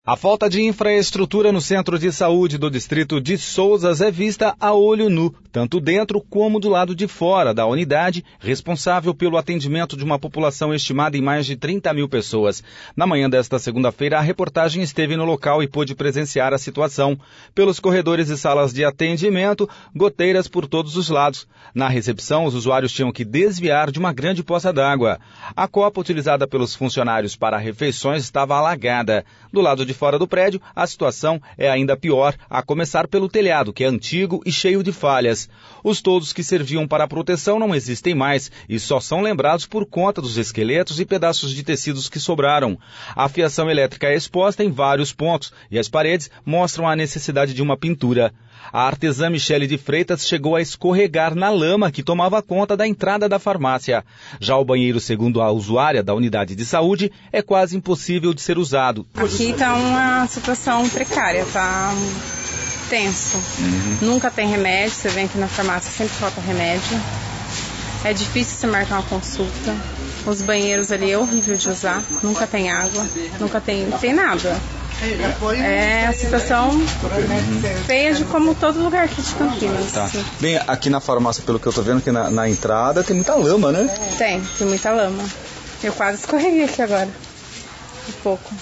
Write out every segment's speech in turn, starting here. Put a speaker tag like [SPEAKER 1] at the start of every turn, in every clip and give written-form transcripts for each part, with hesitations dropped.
[SPEAKER 1] A falta de infraestrutura no centro de saúde do distrito de Souzas é vista a olho nu, tanto dentro como do lado de fora da unidade, responsável pelo atendimento de uma população estimada em mais de 30 mil pessoas. Na manhã desta segunda-feira, a reportagem esteve no local e pôde presenciar a situação. Pelos corredores e salas de atendimento, goteiras por todos os lados. Na recepção, os usuários tinham que desviar de uma grande poça d'água. A copa utilizada pelos funcionários para refeições estava alagada. Do lado de fora do prédio, a situação é ainda pior, a começar pelo telhado, que é antigo e cheio de falhas. Os toldos que serviam para a proteção não existem mais e só são lembrados por conta dos esqueletos e pedaços de tecidos que sobraram. A fiação elétrica é exposta em vários pontos e as paredes mostram a necessidade de uma pintura. A artesã Michele de Freitas chegou a escorregar na lama que tomava conta da entrada da farmácia. Já o banheiro, segundo a usuária da unidade de saúde, é quase impossível de ser usado.
[SPEAKER 2] Aqui está uma situação precária, está tenso. Nunca tem remédio, você vem aqui na farmácia, sempre falta remédio. É difícil você marcar uma consulta. Os banheiros ali é horrível de usar, nunca tem água, nunca tem nada. É a situação feia de como todo lugar aqui de Campinas.
[SPEAKER 1] Tá. Bem, aqui na farmácia, pelo que eu tô vendo, aqui na entrada tem muita lama, né?
[SPEAKER 2] Tem muita lama. Eu quase escorreguei aqui agora. Um pouco.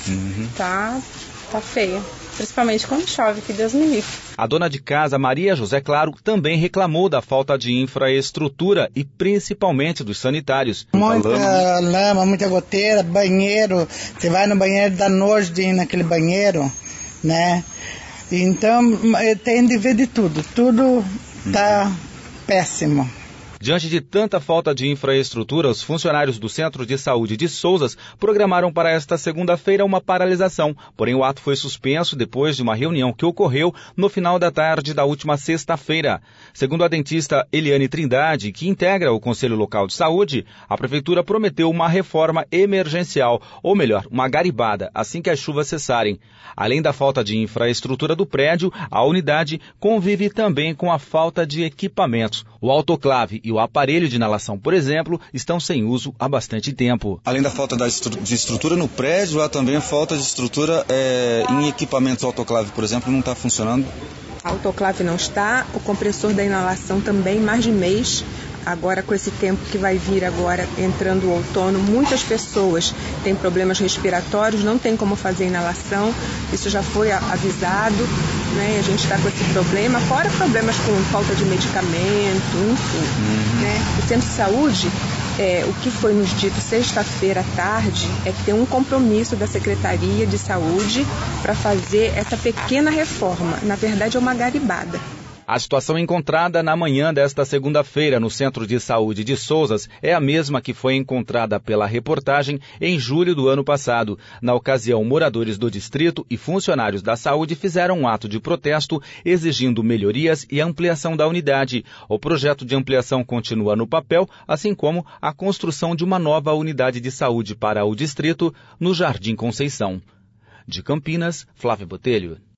[SPEAKER 2] Tá feia. Principalmente quando chove, que Deus me livre.
[SPEAKER 1] A dona de casa, Maria José Claro, também reclamou da falta de infraestrutura e principalmente dos sanitários.
[SPEAKER 3] Muita lama, muita goteira, banheiro. Você vai no banheiro, dá nojo de ir naquele banheiro, né? Então, tem de ver de tudo. Tudo tá péssimo.
[SPEAKER 1] Diante de tanta falta de infraestrutura, os funcionários do Centro de Saúde de Souzas programaram para esta segunda-feira uma paralisação. Porém, o ato foi suspenso depois de uma reunião que ocorreu no final da tarde da última sexta-feira. Segundo a dentista Eliane Trindade, que integra o Conselho Local de Saúde, a Prefeitura prometeu uma reforma emergencial, ou melhor, uma garibada, assim que as chuvas cessarem. Além da falta de infraestrutura do prédio, a unidade convive também com a falta de equipamentos. O autoclave e o aparelho de inalação, por exemplo, estão sem uso há bastante tempo.
[SPEAKER 4] Além da falta de estrutura no prédio, há também a falta de estrutura em equipamentos. O autoclave, por exemplo, não está funcionando.
[SPEAKER 5] A autoclave não está, o compressor da inalação também, mais de mês. Agora, com esse tempo que vai vir agora, entrando o outono, muitas pessoas têm problemas respiratórios, não tem como fazer inalação, isso já foi avisado, né? A gente está com esse problema, fora problemas com falta de medicamento, enfim. Né? O Centro de Saúde, o que foi nos dito sexta-feira à tarde, é que tem um compromisso da Secretaria de Saúde para fazer essa pequena reforma, na verdade é uma garibada.
[SPEAKER 1] A situação encontrada na manhã desta segunda-feira no Centro de Saúde de Souzas é a mesma que foi encontrada pela reportagem em julho do ano passado. Na ocasião, moradores do distrito e funcionários da saúde fizeram um ato de protesto exigindo melhorias e ampliação da unidade. O projeto de ampliação continua no papel, assim como a construção de uma nova unidade de saúde para o distrito no Jardim Conceição. De Campinas, Flávio Botelho.